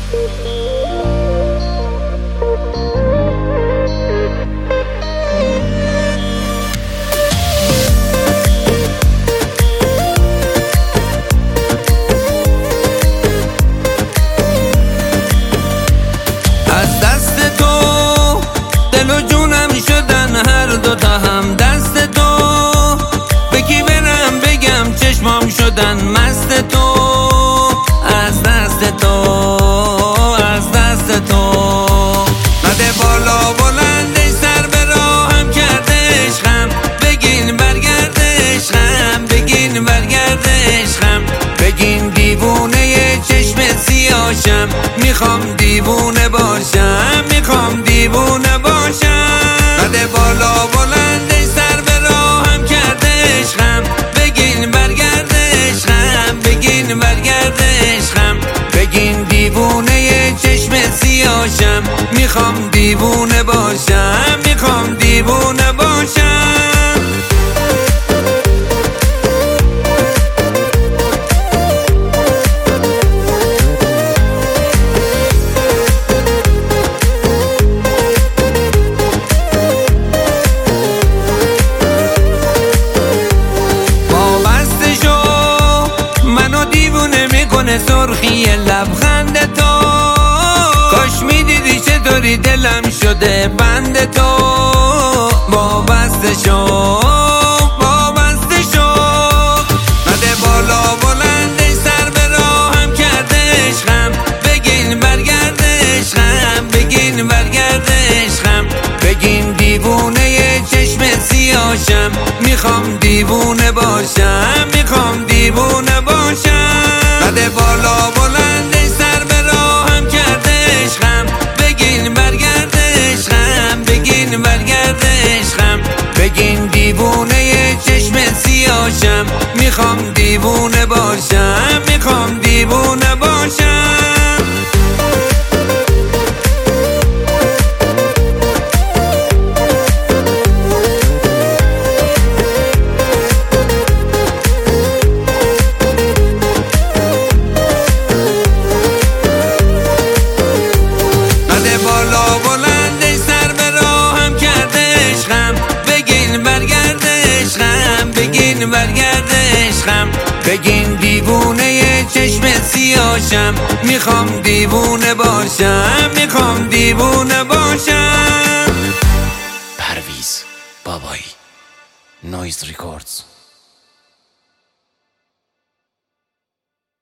از دست تو دل و جونم شدن هر دوتا هم دست تو، به کی برم بگم چشمام شدن مست تو. از دست تو، از دست تو نده بالا بلندش سر به راهم کرده عشقم، بگین برگرده عشقم، بگین برگرده عشقم، بگین دیوونه چشم سیاهشم، میخوام دیوونه باشم، میخوام دیوونه باشم. نده بالا بلندش سر به راهم کرده عشقم، بگین برگرده عشقم، بگین برگرده عشقم، بگین دیوونه چشم سیاهشم، میخوام دیوونه باشم، میخوام دیوونه باشم. سرخی لبخند تو کاش میدیدی چطوری دلم شده بند تو. وابسته شو، وابسته شو، نده بالا بلندش سر به راهم کرده عشقم، بگین برگرده عشقم، بگین برگرده عشقم، بگین دیوونه چشم سیاهشم، میخوام دیوونه باشم، میخوام دیوونه باشم. نده بالا بلندش سر به راهم کرده عشقم، بگین برگرده عشقم، بگین برگرده عشقم، بگین دیوونه چشم سیاهشم، میخوام دیوونه باشم، میخوام دیوونه باشم. برگرده عشقم، بگین دیوونه چشم سیاهشم، میخوام دیوونه باشم، میخوام دیوونه باشم. پرویز بابایی، نویز ریکوردز.